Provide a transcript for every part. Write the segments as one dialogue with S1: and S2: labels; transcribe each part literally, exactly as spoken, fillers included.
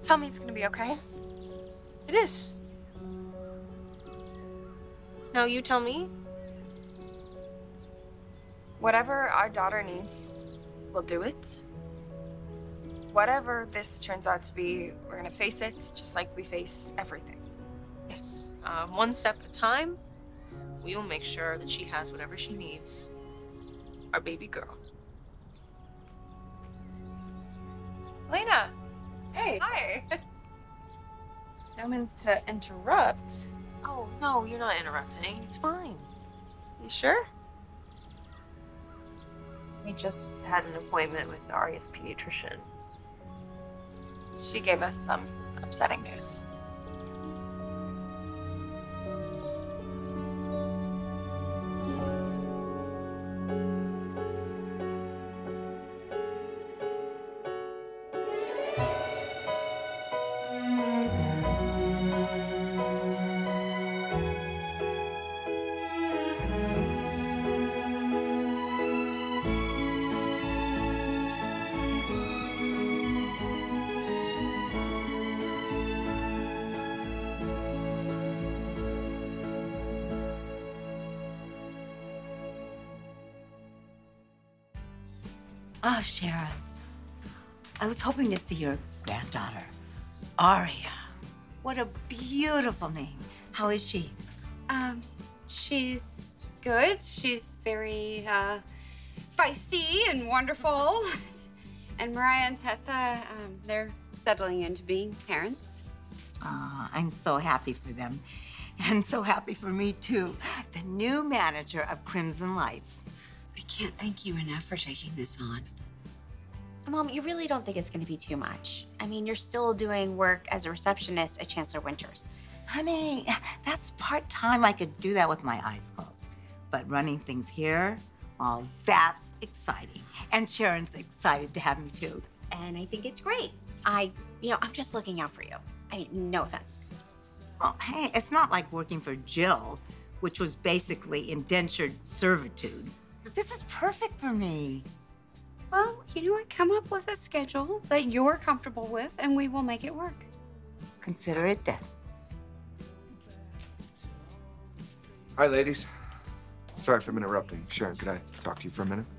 S1: Tell me it's gonna be okay.
S2: It is. Now you tell me.
S1: Whatever our daughter needs, we'll do it. Whatever this turns out to be, we're gonna face it just like we face everything.
S2: Yes. Uh, one step at a time. We will make sure that she has whatever she needs. Our baby girl.
S1: Elena! Hey. Hi.
S3: Don't mean to interrupt.
S2: Oh, no, you're not interrupting. It's fine.
S3: You sure?
S2: We just had an appointment with Arya's pediatrician.
S1: She gave us some upsetting news.
S4: Oh, Sharon. I was hoping to see your granddaughter, Arya. What a beautiful name. How is she?
S5: Um, she's good. She's very uh, feisty and wonderful. And Mariah and Tessa, um, they're settling into being parents.
S4: Oh, I'm so happy for them. And so happy for me, too. The new manager of Crimson Lights.
S5: I can't thank you enough for taking this on.
S6: Mom, you really don't think it's going to be too much? I mean, you're still doing work as a receptionist at Chancellor Winters.
S4: Honey, that's part-time. I could do that with my eyes closed. But running things here, well, that's exciting. And Sharon's excited to have me, too.
S6: And I think it's great. I, you know, I'm just looking out for you. I mean, no offense.
S4: Well, hey, it's not like working for Jill, which was basically indentured servitude. This is perfect for me.
S5: Well, you know what? Come up with a schedule that you're comfortable with, and we will make it work.
S4: Consider it done.
S7: Hi, ladies. Sorry if I'm interrupting. Sharon, could I talk to you for a minute?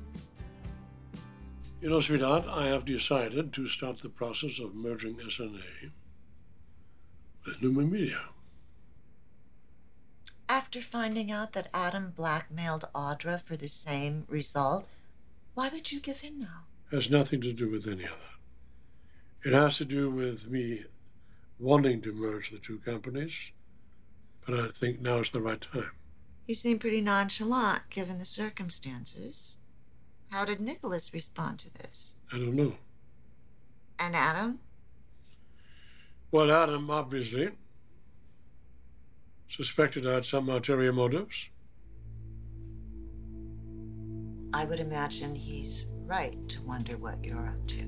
S8: You know, sweetheart, I have decided to start the process of merging S N A with Newman Media.
S9: After finding out that Adam blackmailed Audra for the same result, why would you give in now?
S8: Has nothing to do with any of that. It has to do with me wanting to merge the two companies, but I think now is the right time.
S9: You seem pretty nonchalant given the circumstances. How did Nicholas respond to this?
S8: I don't know.
S9: And Adam?
S8: Well, Adam obviously suspected I had some ulterior motives.
S9: I would imagine he's right to wonder what you're up to.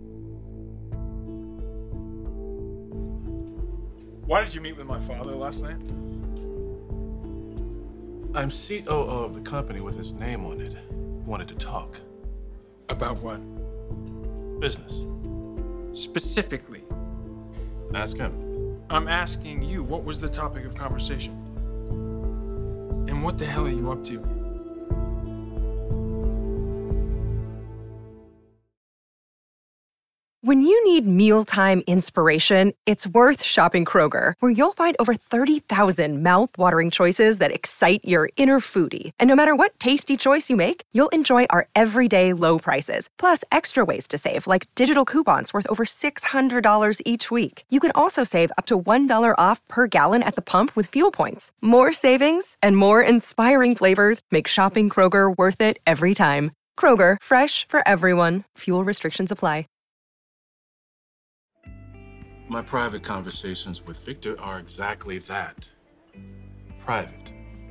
S10: Why did you meet with my father last night?
S11: I'm C O O of the company with his name on it. Wanted to talk.
S10: About what?
S11: Business.
S10: Specifically?
S11: Ask him.
S10: I'm asking you, what was the topic of conversation? And what the hell are you up to?
S12: When you need mealtime inspiration, it's worth shopping Kroger, where you'll find over thirty thousand mouth-watering choices that excite your inner foodie. And no matter what tasty choice you make, you'll enjoy our everyday low prices, plus extra ways to save, like digital coupons worth over six hundred dollars each week. You can also save up to one dollar off per gallon at the pump with fuel points. More savings and more inspiring flavors make shopping Kroger worth it every time. Kroger, fresh for everyone. Fuel restrictions apply.
S11: My private conversations with Victor are exactly that. Private.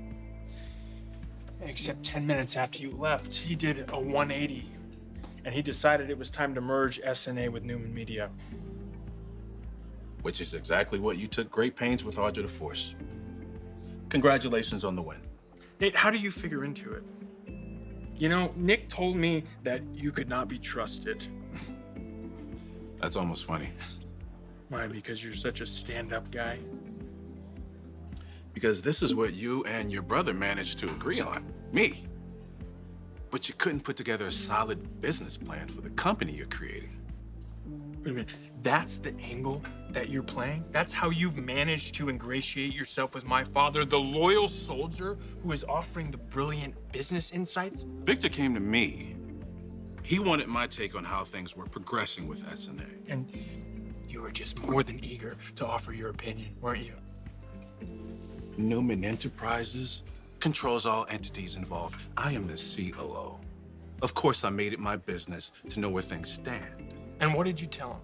S10: Except ten minutes after you left, he did a one eighty. And he decided it was time to merge S N A with Newman Media.
S11: Which is exactly what you took great pains with Audra to force. Congratulations on the win.
S10: Nate, how do you figure into it? You know, Nick told me that you could not be trusted.
S11: That's almost funny.
S10: Why? Because you're such a stand-up guy?
S11: Because this is what you and your brother managed to agree on, me. But you couldn't put together a solid business plan for the company you're creating.
S10: Wait a minute, that's the angle that you're playing? That's how you've managed to ingratiate yourself with my father, the loyal soldier who is offering the brilliant business insights?
S11: Victor came to me. He wanted my take on how things were progressing with S N A.
S10: And you were just more than eager to offer your opinion, weren't you?
S11: Newman Enterprises controls all entities involved. I am the C O O. Of course, I made it my business to know where things stand.
S10: And what did you tell him?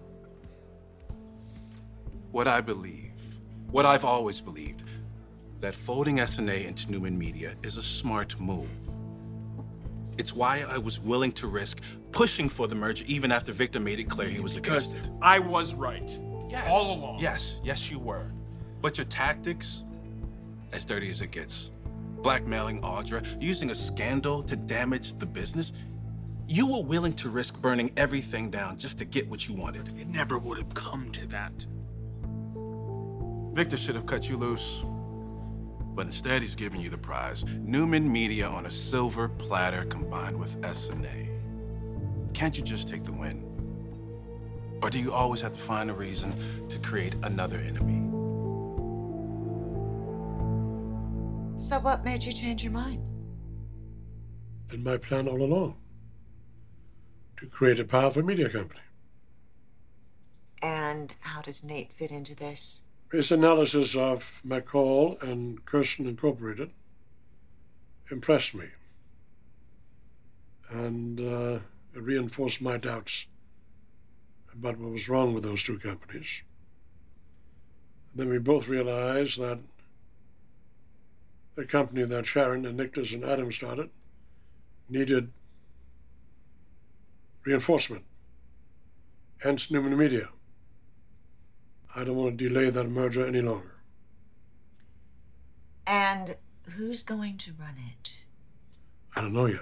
S11: What I believe, what I've always believed, that folding S N A into Newman Media is a smart move. It's why I was willing to risk pushing for the merger even after Victor made it clear he was
S10: Because
S11: against it.
S10: I was right.
S11: Yes.
S10: All along.
S11: Yes, yes, you were. But your tactics, as dirty as it gets, blackmailing Audra, using a scandal to damage the business, you were willing to risk burning everything down just to get what you wanted.
S10: It never would have come to that.
S11: Victor should have cut you loose. But instead, he's giving you the prize. Newman Media on a silver platter combined with S N A. Can't you just take the win? Or do you always have to find a reason to create another enemy?
S9: So what made you change your mind?
S8: And my plan all along. To create a powerful media company.
S9: And how does Nate fit into this?
S8: His analysis of McCall and Kirsten Incorporated impressed me. And uh, it reinforced my doubts about what was wrong with those two companies. And then we both realized that the company that Sharon and Nicholas and Adam started needed reinforcement, hence Newman Media. I don't want to delay that merger any longer.
S9: And who's going to run it?
S8: I don't know yet.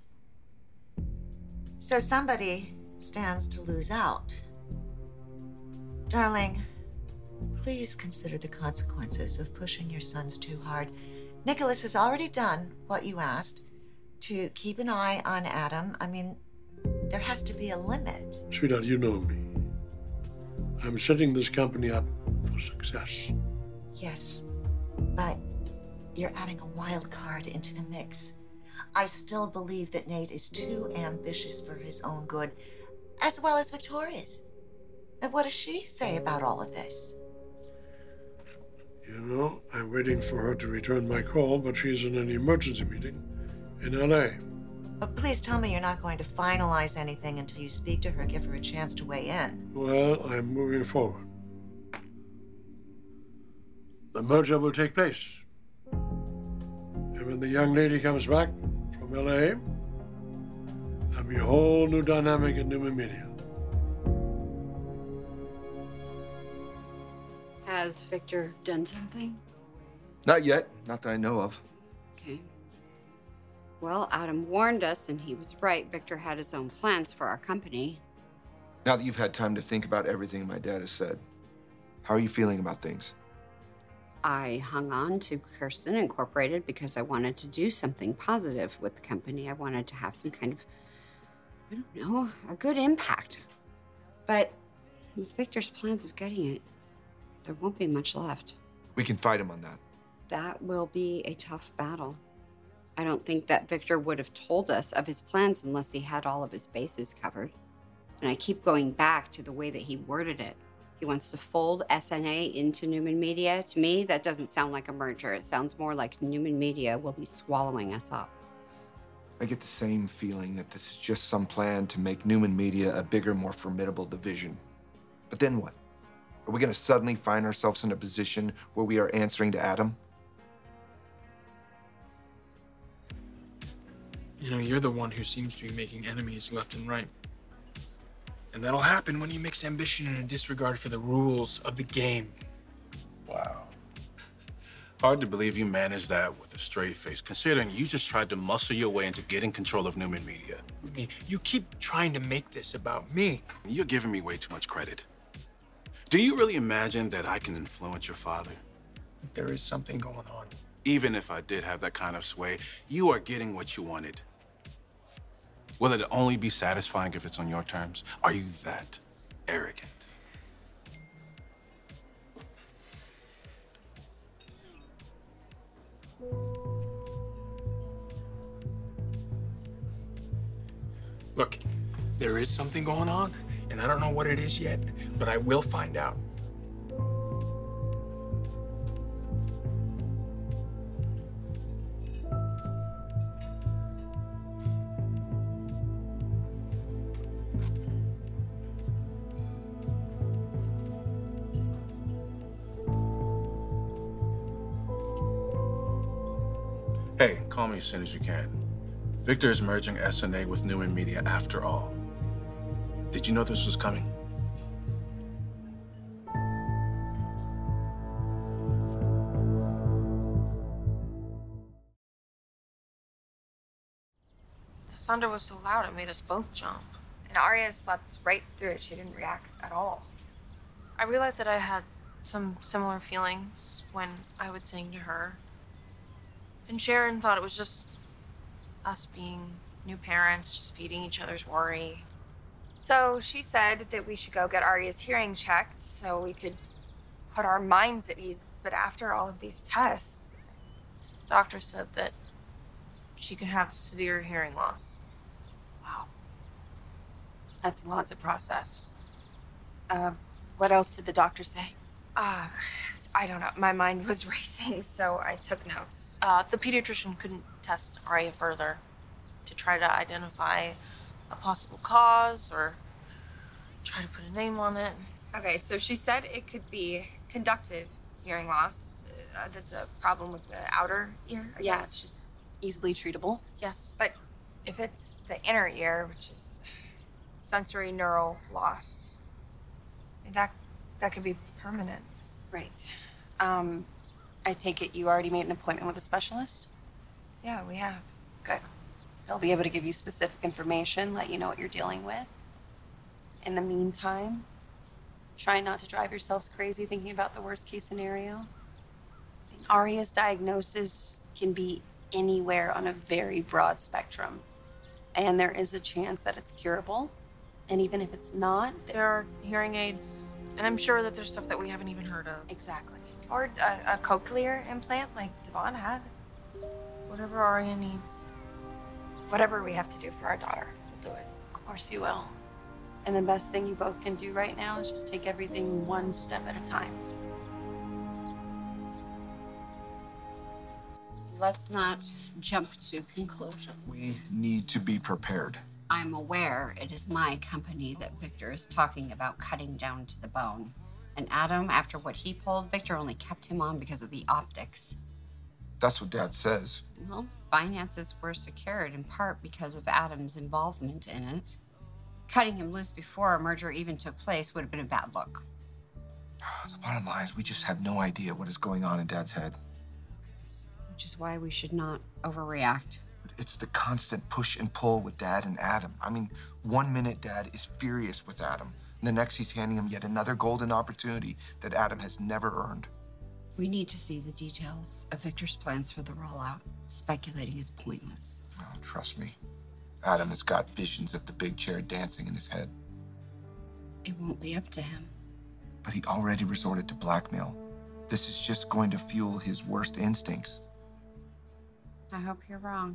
S9: So somebody stands to lose out. Darling, please consider the consequences of pushing your sons too hard. Nicholas has already done what you asked, to keep an eye on Adam. I mean, there has to be a limit.
S8: Sweetheart, you know me. I'm setting this company up for success.
S9: Yes, but you're adding a wild card into the mix. I still believe that Nate is too ambitious for his own good, as well as Victoria's. And what does she say about all of this?
S8: You know, I'm waiting for her to return my call, but she's in an emergency meeting in L A.
S9: But please tell me you're not going to finalize anything until you speak to her, give her a chance to weigh in.
S8: Well, I'm moving forward. The merger will take place. And when the young lady comes back from L A, there'll be a whole new dynamic in Newman Media.
S5: Has Victor done something?
S7: Not yet. Not that I know of.
S5: Okay. Well, Adam warned us, and he was right. Victor had his own plans for our company.
S7: Now that you've had time to think about everything my dad has said, how are you feeling about things?
S5: I hung on to Kirsten Incorporated because I wanted to do something positive with the company. I wanted to have some kind of, I don't know, a good impact. But with Victor's plans of getting it, there won't be much left.
S7: We can fight him on that.
S5: That will be a tough battle. I don't think that Victor would have told us of his plans unless he had all of his bases covered. And I keep going back to the way that he worded it. He wants to fold S N A into Newman Media. To me, that doesn't sound like a merger. It sounds more like Newman Media will be swallowing us up.
S7: I get the same feeling that this is just some plan to make Newman Media a bigger, more formidable division. But then what? Are we going to suddenly find ourselves in a position where we are answering to Adam?
S10: You know, you're the one who seems to be making enemies left and right. And that'll happen when you mix ambition and a disregard for the rules of the game.
S11: Wow. Hard to believe you managed that with a straight face, considering you just tried to muscle your way into getting control of Newman Media.
S10: I mean, you keep trying to make this about me.
S11: You're giving me way too much credit. Do you really imagine that I can influence your father?
S10: There is something going on.
S11: Even if I did have that kind of sway, you are getting what you wanted. Will it only be satisfying if it's on your terms? Are you that arrogant?
S10: Look, there is something going on, and I don't know what it is yet, but I will find out.
S11: Hey, call me as soon as you can. Victor is merging S N A with Newman Media after all. Did you know this was coming?
S2: The thunder was so loud it made us both jump.
S1: And Arya slept right through it. She didn't react at all.
S2: I realized that I had some similar feelings when I would sing to her. And Sharon thought it was just us being new parents, just feeding each other's worry.
S1: So she said that we should go get Arya's hearing checked so we could put our minds at ease. But after all of these tests,
S2: Doctor said that she could have severe hearing loss.
S1: wow. That's a lot to process. Uh, what else did the doctor say? Uh, I don't know. My mind was racing, so I took notes.
S2: Uh, the pediatrician couldn't test Arya further to try to identify a possible cause or try to put a name on it.
S1: Okay, so she said it could be conductive hearing loss. Uh, that's a problem with the outer ear, I
S5: Yeah,
S1: guess.
S5: it's just easily treatable.
S1: Yes, but if it's the inner ear, which is sensory neural loss, that that could be permanent.
S5: Right. Um, I take it you already made an appointment with a specialist?
S1: Yeah, we have.
S5: Good. They'll be able to give you specific information, let you know what you're dealing with. In the meantime, try not to drive yourselves crazy thinking about the worst case scenario. I mean, Arya's diagnosis can be anywhere on a very broad spectrum. And there is a chance that it's curable. And even if it's not,
S2: There are hearing aids, and I'm sure that there's stuff that we haven't even heard of.
S5: exactly.
S1: Or a, a cochlear implant like Devon had.
S2: Whatever Arya needs.
S1: Whatever we have to do for our daughter, we'll do it.
S5: Of course you will. And the best thing you both can do right now is just take everything one step at a time.
S13: Let's not jump to conclusions.
S7: We need to be prepared.
S13: I'm aware it is my company that Victor is talking about cutting down to the bone. And Adam, after what he pulled, Victor only kept him on because of the optics.
S7: That's what Dad says.
S13: Well, finances were secured in part because of Adam's involvement in it. Cutting him loose before a merger even took place would have been a bad look.
S7: The bottom line is we just have no idea what is going on in Dad's head.
S13: Which is why we should not overreact.
S7: It's the constant push and pull with Dad and Adam. I mean, one minute Dad is furious with Adam, and the next he's handing him yet another golden opportunity that Adam has never earned.
S13: We need to see the details of Victor's plans for the rollout. Speculating is pointless.
S7: Oh, trust me. Adam has got visions of the big chair dancing in his head.
S13: It won't be up to him.
S7: But he already resorted to blackmail. This is just going to fuel his worst instincts.
S13: I hope you're wrong.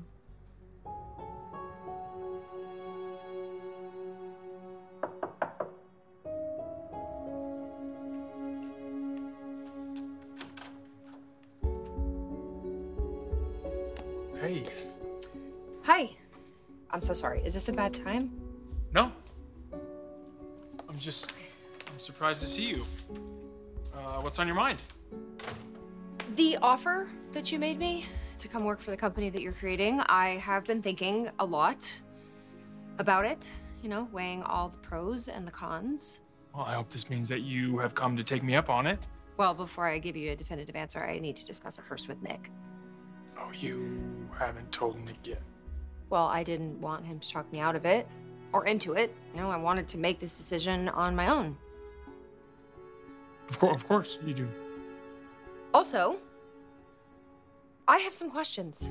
S10: Hey.
S14: Hi. I'm so sorry. Is this a bad time?
S10: No. I'm just, I'm surprised to see you. Uh, what's on your mind?
S14: The offer that you made me to come work for the company that you're creating, I have been thinking a lot about it, you know, weighing all the pros and the cons.
S10: Well, I hope this means that you have come to take me up on it.
S14: Well, before I give you a definitive answer, I need to discuss it first with Nick.
S10: Oh, you haven't told Nick yet.
S14: Well, I didn't want him to talk me out of it or into it. You know, I wanted to make this decision on my own.
S10: Of course, of course, you do.
S14: Also, I have some questions.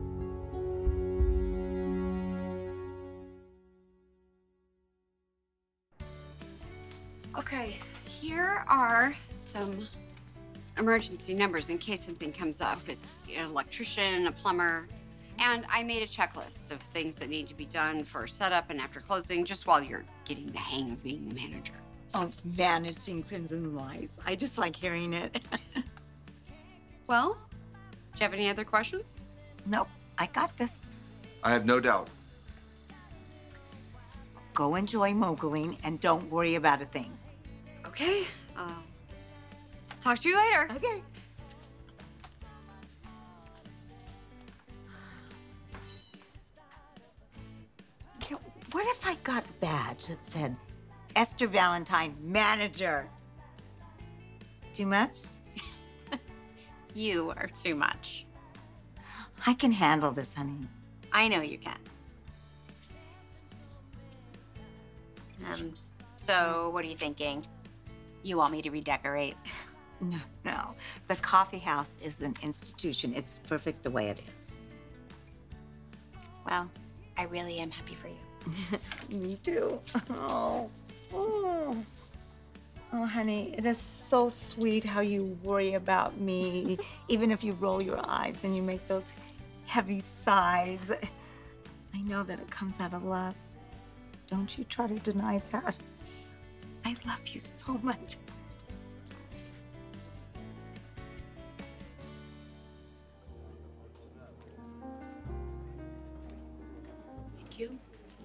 S13: Okay, here are some emergency numbers in case something comes up. It's an electrician, a plumber, and I made a checklist of things that need to be done for setup and after closing, just while you're getting the hang of being the manager.
S4: Oh, managing Crimson Lights. I just like hearing it.
S13: Well, do you have any other questions?
S4: Nope, I got this.
S7: I have no doubt.
S4: Go enjoy moguling and don't worry about a thing.
S13: Okay, uh, talk to you later.
S4: Okay. Yeah, what if I got a badge that said Esther Valentine, manager? Too much?
S6: You are too much.
S4: I can handle this, honey.
S6: I know you can. Um, so what are you thinking? You want me to redecorate?
S4: No, no. The coffee house is an institution. It's perfect the way it is.
S6: Well, I really am happy for you.
S4: Me too. Oh. Oh. Oh, honey, it is so sweet how you worry about me, even if you roll your eyes and you make those heavy sighs. I know that it comes out of love. Don't you try to deny that. I love you so much.
S14: Thank you.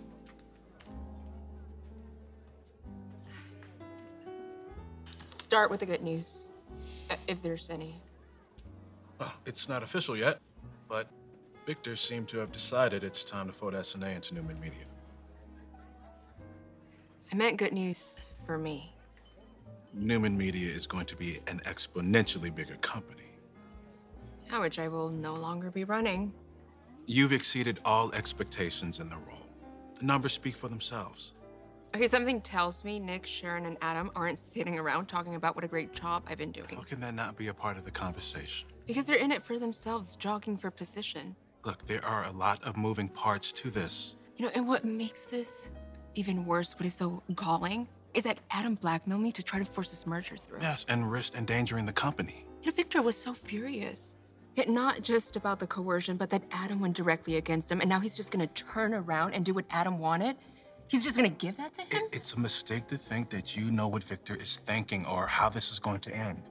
S14: Start with the good news, uh, if there's any.
S11: Well, it's not official yet, but Victor seemed to have decided it's time to fold S N A into Newman Media.
S14: I meant good news for me.
S11: Newman Media is going to be an exponentially bigger company.
S14: Yeah, which I will no longer be running.
S11: You've exceeded all expectations in the role. The numbers speak for themselves.
S14: Okay, something tells me Nick, Sharon, and Adam aren't sitting around talking about what a great job I've been doing.
S11: How can that not be a part of the conversation?
S14: Because they're in it for themselves, jogging for position.
S11: Look, there are a lot of moving parts to this.
S14: You know, and what makes this even worse, what is so galling, is that Adam blackmailed me to try to force this merger through.
S11: Yes, and risk endangering the company.
S14: You know, Victor was so furious. Yet not just about the coercion, but that Adam went directly against him, and now he's just gonna turn around and do what Adam wanted? He's just gonna give that to him?
S11: It, it's a mistake to think that you know what Victor is thinking or how this is going to end.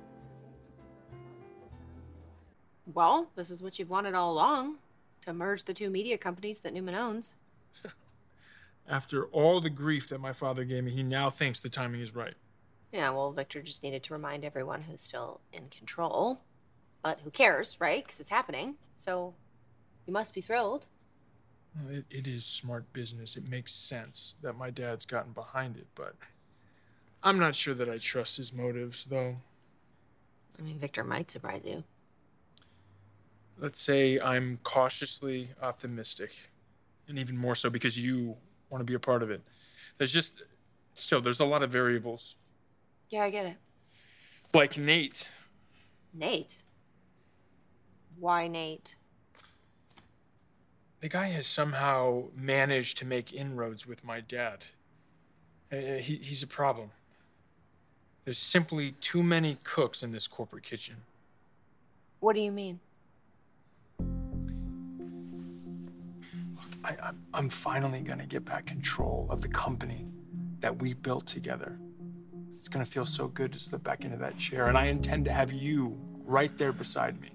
S14: Well, this is what you've wanted all along, to merge the two media companies that Newman owns.
S10: After all the grief that my father gave me, he now thinks the timing is right.
S14: Yeah, well, Victor just needed to remind everyone who's still in control. But who cares, right? Because it's happening. So you must be thrilled.
S10: Well, it, it is smart business. It makes sense that my dad's gotten behind it, but I'm not sure that I trust his motives, though.
S14: I mean, Victor might surprise you.
S10: Let's say I'm cautiously optimistic, and even more so because you want to be a part of it. There's just, still, there's a lot of variables.
S14: Yeah, I get it.
S10: Like Nate.
S14: Nate? Why Nate?
S10: The guy has somehow managed to make inroads with my dad. Uh, he, he's a problem. There's simply too many cooks in this corporate kitchen.
S14: What do you mean?
S10: I, I'm, I'm finally gonna get back control of the company that we built together. It's gonna feel so good to slip back into that chair, and I intend to have you right there beside me.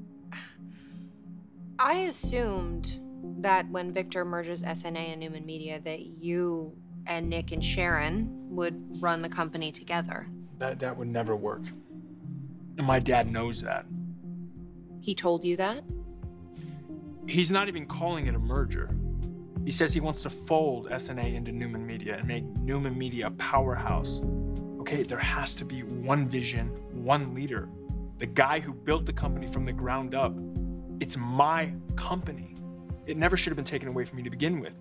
S14: I assumed that when Victor merges S N A and Newman Media, that you and Nick and Sharon would run the company together.
S10: That, that would never work. And my dad knows that.
S14: He told you that?
S10: He's not even calling it a merger. He says he wants to fold S N A into Newman Media and make Newman Media a powerhouse. Okay, there has to be one vision, one leader. The guy who built the company from the ground up. It's my company. It never should have been taken away from me to begin with.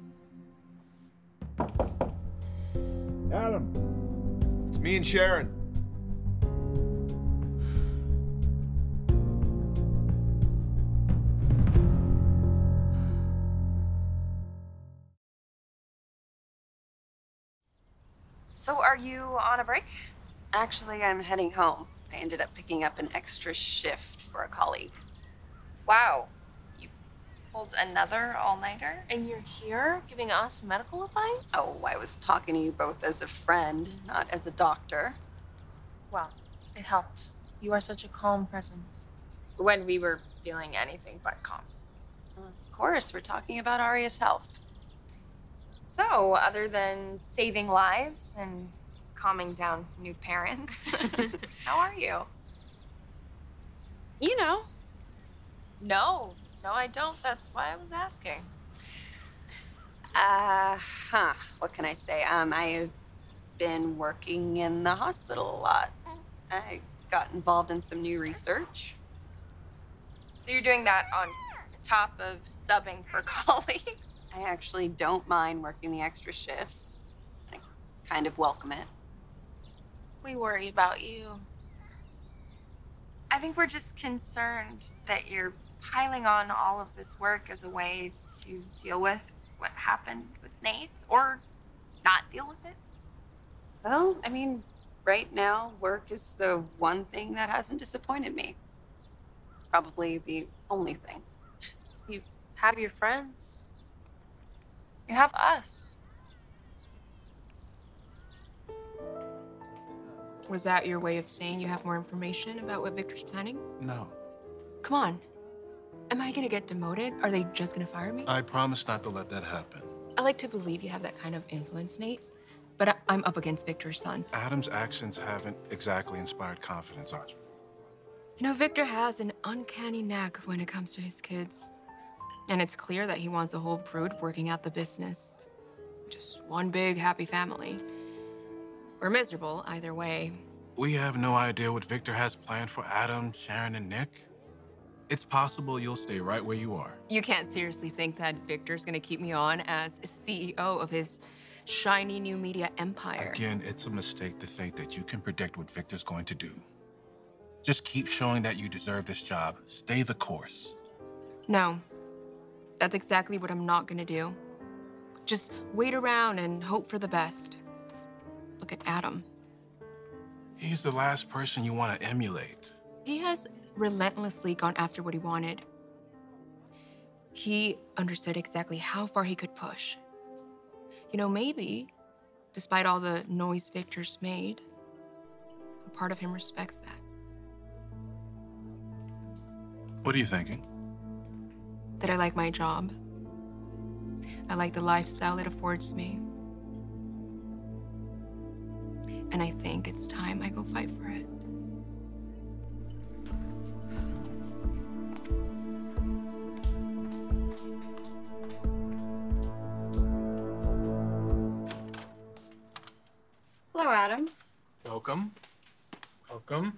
S7: Adam, it's me and Sharon.
S1: So are you on a break? Actually, I'm heading home. I ended up picking up an extra shift for a colleague.
S2: Wow. You pulled another all-nighter? And you're here giving us medical advice?
S1: Oh, I was talking to you both as a friend, not as a doctor.
S2: Well, it helped. You are such a calm presence. When we were feeling anything but calm.
S1: Well, of course, we're talking about Arya's health.
S2: So, other than saving lives and calming down new parents, how are you?
S1: You know.
S2: No, no, I don't. That's why I was asking.
S1: Uh, huh. What can I say? Um, I have been working in the hospital a lot. I got involved in some new research.
S2: So you're doing that on top of subbing for colleagues?
S1: I actually don't mind working the extra shifts. I kind of welcome it.
S2: We worry about you. I think we're just concerned that you're piling on all of this work as a way to deal with what happened with Nate, or not deal with it.
S1: Well, I mean, right now, work is the one thing that hasn't disappointed me. Probably the only thing.
S2: You have your friends. You have us.
S14: Was that your way of saying you have more information about what Victor's planning?
S11: No.
S14: Come on. Am I gonna get demoted? Are they just gonna fire me?
S11: I promise not to let that happen.
S14: I like to believe you have that kind of influence, Nate. But I- I'm up against Victor's sons.
S11: Adam's actions haven't exactly inspired confidence, Archie.
S14: You know, Victor has an uncanny knack when it comes to his kids. And it's clear that he wants a whole brood working out the business. Just one big happy family. We're miserable either way.
S11: We have no idea what Victor has planned for Adam, Sharon, and Nick. It's possible you'll stay right where you are.
S14: You can't seriously think that Victor's gonna keep me on as C E O of his shiny new media empire.
S11: Again, it's a mistake to think that you can predict what Victor's going to do. Just keep showing that you deserve this job. Stay the course.
S14: No. That's exactly what I'm not gonna do. Just wait around and hope for the best. Look at Adam.
S11: He's the last person you want to emulate.
S14: He has relentlessly gone after what he wanted. He understood exactly how far he could push. You know, maybe, despite all the noise Victor's made, a part of him respects that.
S11: What are you thinking?
S14: That I like my job. I like the lifestyle it affords me. And I think it's time I go fight for it.
S13: Hello, Adam.
S10: Welcome. Welcome.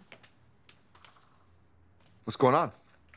S7: What's going on?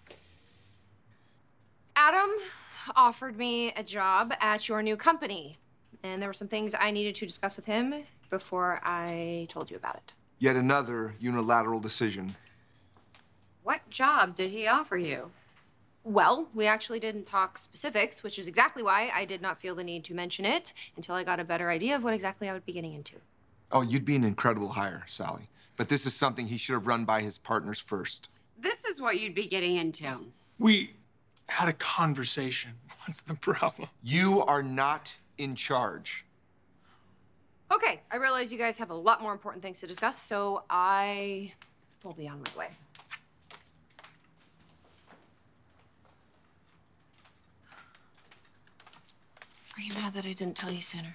S14: Adam offered me a job at your new company, and there were some things I needed to discuss with him before I told you about it.
S7: Yet another unilateral decision.
S13: What job did he offer you?
S14: Well, we actually didn't talk specifics, which is exactly why I did not feel the need to mention it until I got a better idea of what exactly I would be getting into.
S7: Oh, you'd be an incredible hire, Sally. But this is something he should have run by his partners first.
S13: This is what you'd be getting into.
S10: We had a conversation. What's the problem?
S7: You are not in charge.
S14: Okay, I realize you guys have a lot more important things to discuss, so I will be on my way. Are you mad that I didn't tell you sooner?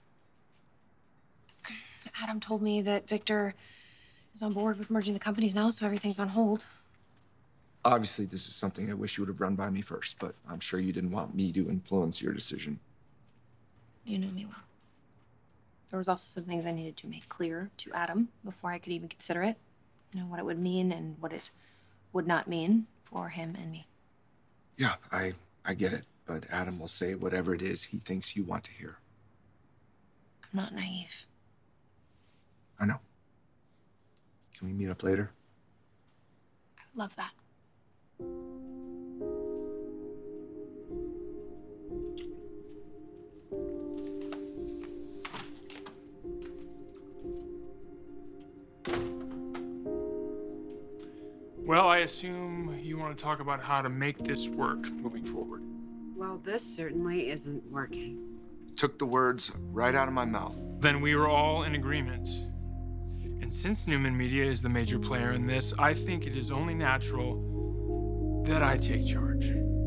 S14: Adam told me that Victor is on board with merging the companies now, so everything's on hold.
S7: Obviously, this is something I wish you would have run by me first, but I'm sure you didn't want me to influence your decision.
S14: You know me well. There was also some things I needed to make clear to Adam before I could even consider it. You know, what it would mean and what it would not mean for him and me.
S7: Yeah, I, I get it, but Adam will say whatever it is he thinks you want to hear.
S14: I'm not naive.
S7: I know. Can we meet up later?
S14: I would love that.
S10: Well, I assume you want to talk about how to make this work moving forward.
S13: Well, this certainly isn't working.
S7: Took the words right out of my mouth.
S10: Then we were all in agreement. And since Newman Media is the major player in this, I think it is only natural that I take charge.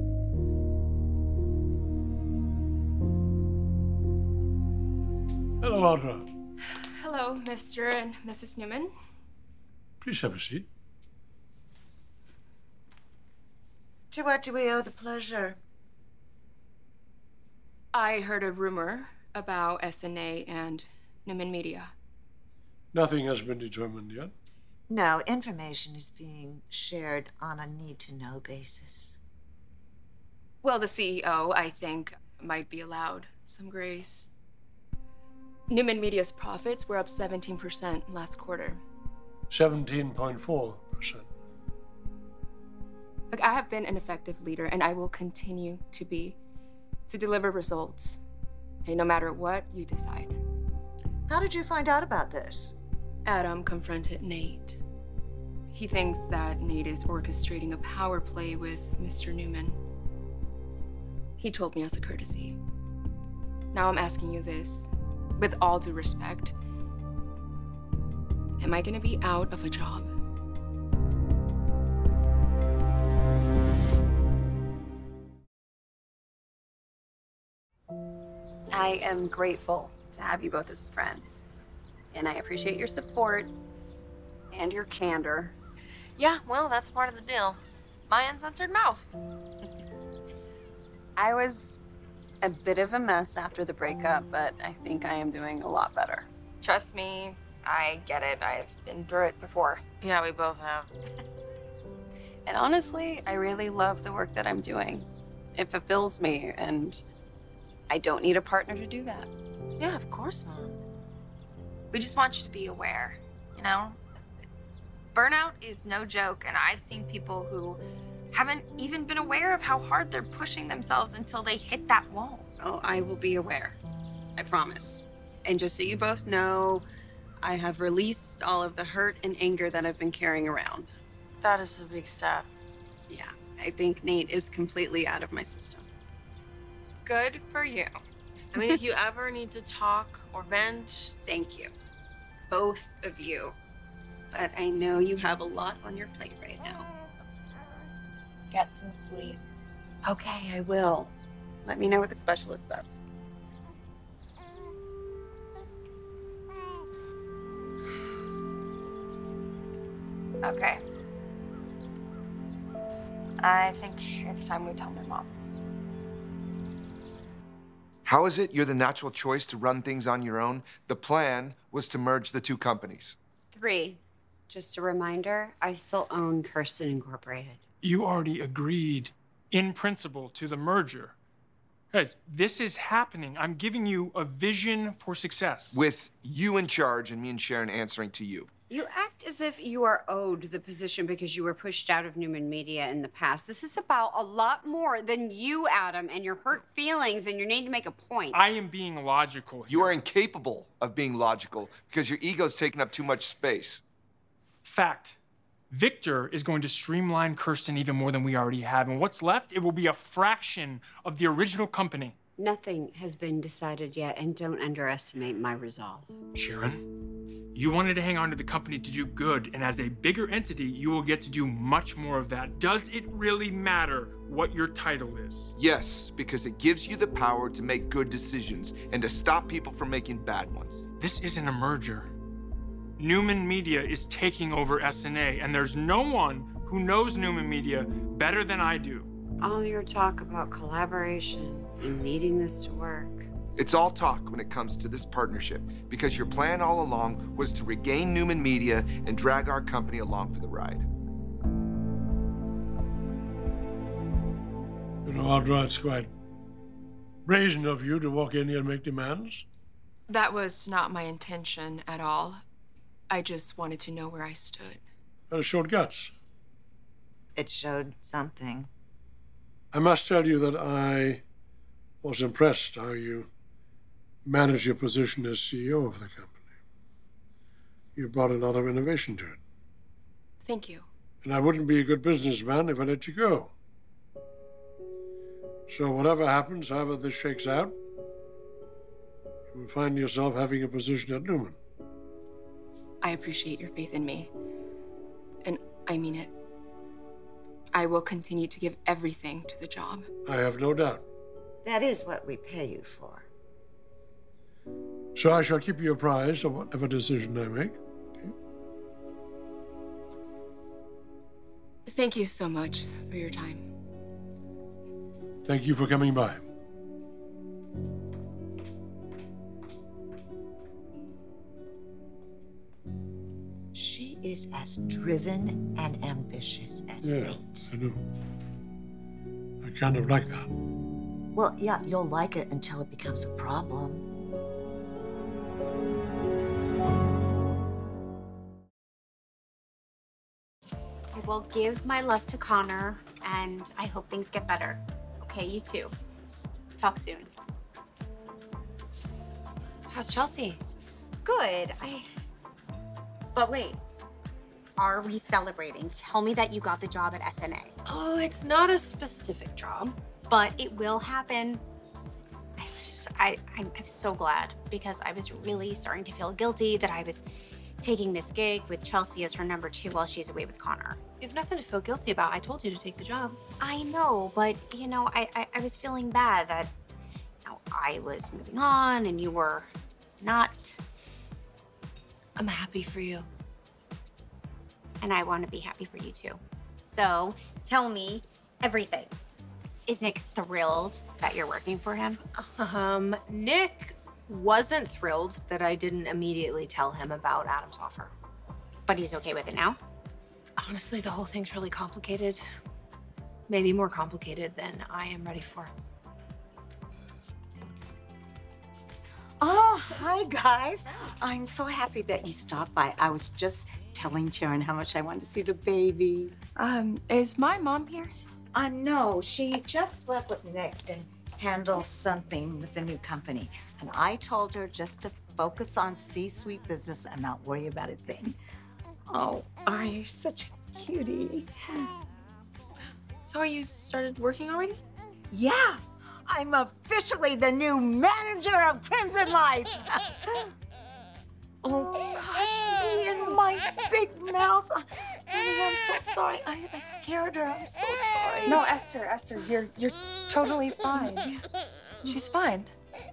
S8: Hello, Audra.
S15: Hello, Mister and Missus Newman.
S8: Please have a seat.
S9: To what do we owe the pleasure?
S15: I heard a rumor about S N A and Newman Media.
S8: Nothing has been determined yet.
S9: No, information is being shared on a need-to-know basis.
S15: Well, the C E O, I think, might be allowed some grace. Newman Media's profits were up seventeen percent last quarter.
S8: seventeen point four percent.
S15: Look, I have been an effective leader, and I will continue to be, to deliver results, okay, no matter what you decide.
S9: How did you find out about this?
S15: Adam confronted Nate. He thinks that Nate is orchestrating a power play with Mister Newman. He told me as a courtesy. Now I'm asking you this, with all due respect. Am I gonna be out of a job?
S1: I am grateful to have you both as friends. And I appreciate your support and your candor.
S2: Yeah, well, that's part of the deal. My uncensored mouth.
S1: I was a bit of a mess after the breakup, but I think I am doing a lot better.
S2: Trust me, I get it. I've been through it before. Yeah, we both have.
S1: And honestly, I really love the work that I'm doing. It fulfills me, and I don't need a partner to do that.
S2: Yeah, of course not. We just want you to be aware, you know? Burnout is no joke, and I've seen people who haven't even been aware of how hard they're pushing themselves until they hit that wall.
S1: Oh, I will be aware. I promise. And just so you both know, I have released all of the hurt and anger that I've been carrying around.
S2: That is a big step.
S1: Yeah, I think Nate is completely out of my system.
S2: Good for you. I mean, if you ever need to talk or vent,
S1: thank you. Both of you. But I know you have a lot on your plate right now. Get some sleep. Okay, I will. Let me know what the specialist says.
S2: okay. I think it's time we tell my mom.
S7: How is it you're the natural choice to run things on your own? The plan was to merge the two companies.
S13: Three. Just a reminder, I still own Kirsten Incorporated.
S10: You already agreed in principle to the merger. Guys, this is happening. I'm giving you a vision for success.
S7: With you in charge and me and Sharon answering to you.
S13: You act as if you are owed the position because you were pushed out of Newman Media in the past. This is about a lot more than you, Adam, and your hurt feelings and your need to make a point.
S10: I am being logical here.
S7: You are incapable of being logical because your ego's taking up too much space.
S10: Fact. Victor is going to streamline Kirsten even more than we already have. And what's left, it will be a fraction of the original company.
S13: Nothing has been decided yet, and don't underestimate my resolve.
S10: Sharon, you wanted to hang on to the company to do good, and as a bigger entity, you will get to do much more of that. Does it really matter what your title is?
S7: Yes, because it gives you the power to make good decisions and to stop people from making bad ones.
S10: This isn't a merger. Newman Media is taking over S N A, and there's no one who knows Newman Media better than I do.
S13: All your talk about collaboration and needing this to work.
S7: It's all talk when it comes to this partnership, because your plan all along was to regain Newman Media and drag our company along for the ride.
S8: You know, Audra, it's quite brazen of you to walk in here and make demands.
S15: That was not my intention at all. I just wanted to know where I stood.
S8: But it showed guts.
S9: It showed something.
S8: I must tell you that I was impressed how you managed your position as C E O of the company. You brought a lot of innovation to it.
S15: Thank you.
S8: And I wouldn't be a good businessman if I let you go. So whatever happens, however this shakes out, you will find yourself having a position at Newman.
S15: I appreciate your faith in me. And I mean it. I will continue to give everything to the job.
S8: I have no doubt.
S9: That is what we pay you for.
S8: So I shall keep you apprised of whatever decision I make.
S15: Thank you so much for your time.
S8: Thank you for coming by.
S9: She is as driven and ambitious as
S8: Yeah,
S9: Nate.
S8: I know. I kind of like that.
S9: Well, yeah, you'll like it until it becomes a problem.
S6: I will give my love to Connor, and I hope things get better. Okay, you too. Talk soon.
S14: How's Chelsea?
S6: Good. I. But wait. Are we celebrating? Tell me that you got the job at S N A.
S14: Oh, it's not a specific job.
S6: But it will happen. I was just, I, I'm, I'm so glad because I was really starting to feel guilty that I was taking this gig with Chelsea as her number two while she's away with Connor.
S14: You have nothing to feel guilty about. I told you to take the job.
S6: I know, but you know, I, I, I was feeling bad that you know, I was moving on and you were not.
S14: I'm happy for you.
S6: And I want to be happy for you too. So tell me everything. Is Nick thrilled that you're working for him?
S14: Um, Nick wasn't thrilled that I didn't immediately tell him about Adam's offer.
S6: But he's okay with it now?
S14: Honestly, the whole thing's really complicated. Maybe more complicated than I am ready for.
S4: Oh, hi, guys. I'm so happy that you stopped by. I was just telling Sharon how much I wanted to see the baby.
S1: Um, is my mom here?
S4: Uh, no, she just left with Nick and handled something with the new company. And I told her just to focus on C-suite business and not worry about a thing. Oh, Ari, you're such a cutie.
S2: So are you started working already?
S4: Yeah, I'm officially the new manager of Crimson Lights. Oh, gosh, me and my big mouth. Oh, I'm so sorry. I, I scared her. I'm so sorry.
S1: No, Esther, Esther, you're you're totally fine. She's fine.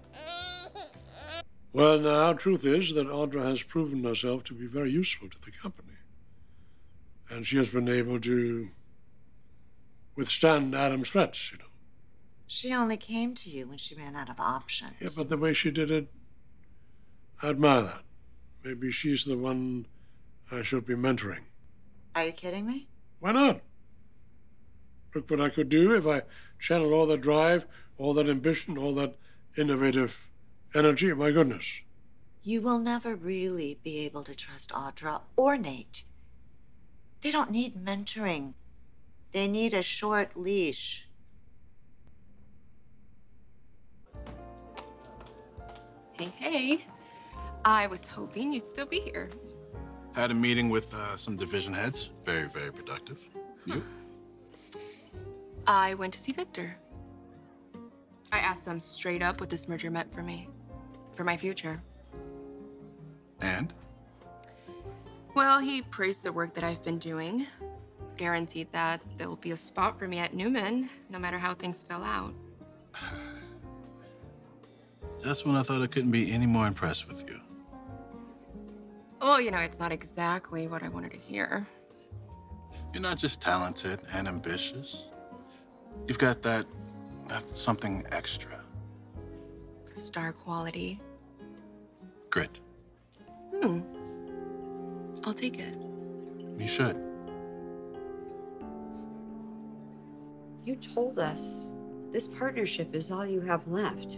S8: Well, now, truth is that Audra has proven herself to be very useful to the company. And she has been able to withstand Adam's threats, you know.
S9: She only came to you when she ran out of options.
S8: Yeah, but the way she did it, I admire that. Maybe she's the one I should be mentoring.
S9: Are you kidding me?
S8: Why not? Look what I could do if I channel all that drive, all that ambition, all that innovative energy. My goodness.
S9: You will never really be able to trust Audra or Nate. They don't need mentoring. They need a short leash.
S15: Hey, hey. I was hoping you'd still be here.
S11: Had a meeting with uh, some division heads. Very, very productive. You?
S15: I went to see Victor. I asked him straight up what this merger meant for me, for my future.
S11: And?
S15: Well, he praised the work that I've been doing, guaranteed that there'll be a spot for me at Newman, no matter how things fell out.
S11: Just when I thought I couldn't be any more impressed with you.
S15: Well, you know, it's not exactly what I wanted to hear.
S11: You're not just talented and ambitious. You've got that, that something extra.
S15: Star quality.
S11: Grit.
S15: Hmm. I'll take it.
S11: You should.
S13: You told us this partnership is all you have left.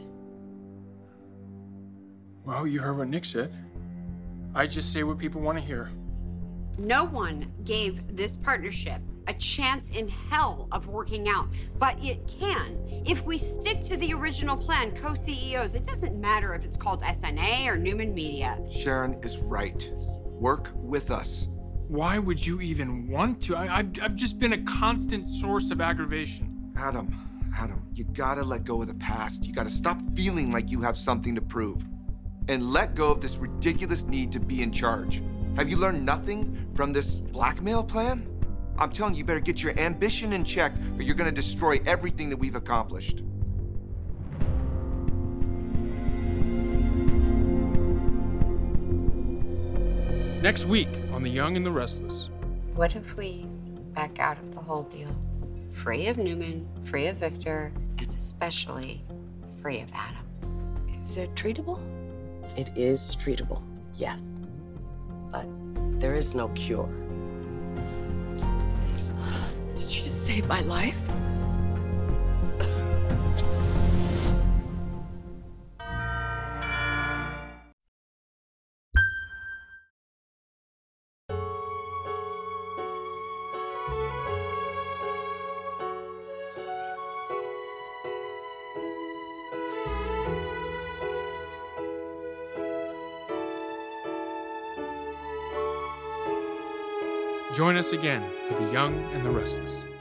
S10: Well, you heard what Nick said. I just say what people want to hear.
S13: No one gave this partnership a chance in hell of working out, but it can if we stick to the original plan, co-C E Os. It doesn't matter if it's called S N A or Newman Media.
S7: Sharon is right. Work with us.
S10: Why would you even want to? I, I've, I've just been a constant source of aggravation.
S7: Adam, Adam, you gotta let go of the past. You gotta stop feeling like you have something to prove. And let go of this ridiculous need to be in charge. Have you learned nothing from this blackmail plan? I'm telling you, you better get your ambition in check or you're gonna destroy everything that we've accomplished.
S10: Next week on The Young and the Restless.
S13: What if we back out of the whole deal? Free of Newman, free of Victor, and especially free of Adam.
S16: Is it treatable? It is treatable, yes. But there is no cure. Did you just save my life?
S10: Join us again for The Young and the Restless.